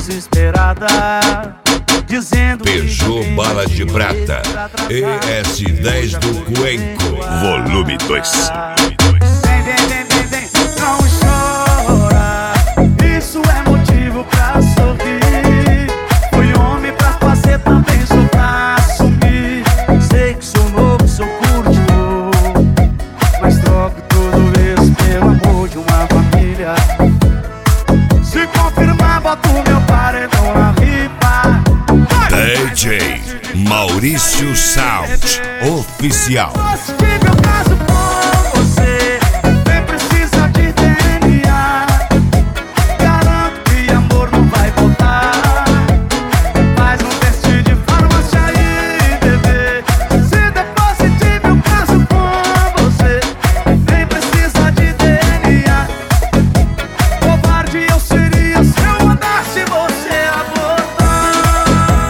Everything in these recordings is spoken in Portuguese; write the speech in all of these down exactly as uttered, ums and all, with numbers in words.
desesperada, dizendo Peugeot Bala de Prata E S dez do Cuenco, volume dois. Vem, vem, vem, vem, vem, não chora, isso é motivo pra sorrir. Fui homem pra fazer, também sou pra assumir. Sei que sou novo, sou curtidor, mas troco tudo isso pelo amor de uma família. Se confirmar, boto meu paredão na ripa. D J Maurício Sound Oficial. Se tive o caso com você, nem precisa de D N A. Garanto que amor não vai voltar. Faz um teste de farmácia aí, bebê. Se depois se tive o caso com você, nem precisa de D N A. Covarde eu seria se eu mandasse você abortar.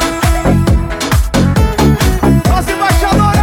Nós embaixadores.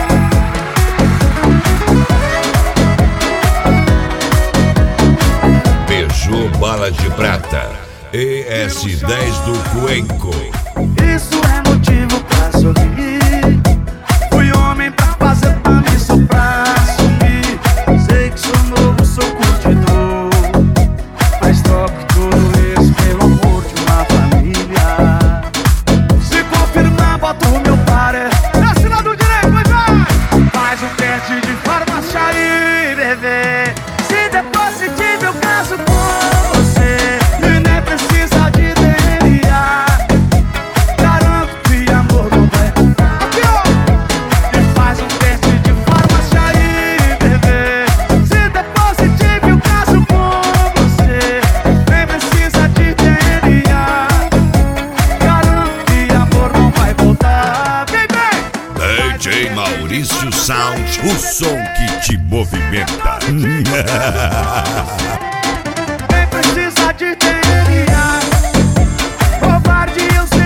Peugeot Bala de Prata E S dez do Cuenco. Isso é motivo pra sorrir. Fui homem pra fazer, também sou pra assumir. Sei que sou novo, sou curtidor, mas troco tudo isso pelo amor de uma família. Se confirmar, boto o meu pare. Desce lá do direito, vai, vai. Faz um teste de farmácia aí, bebê. Se depois se tive o caso com você, e nem precisa de D N A. Garanto que amor não vai. Aqui, ó. E faz um teste de farmácia aí, bebê. Se depois se tive o caso com você, nem precisa de D N A. Garanto que amor não vai voltar. Vem, vem. D J Maurício Sound, o som que te movimenta. Nem precisa de D N A. Covarde eu sou.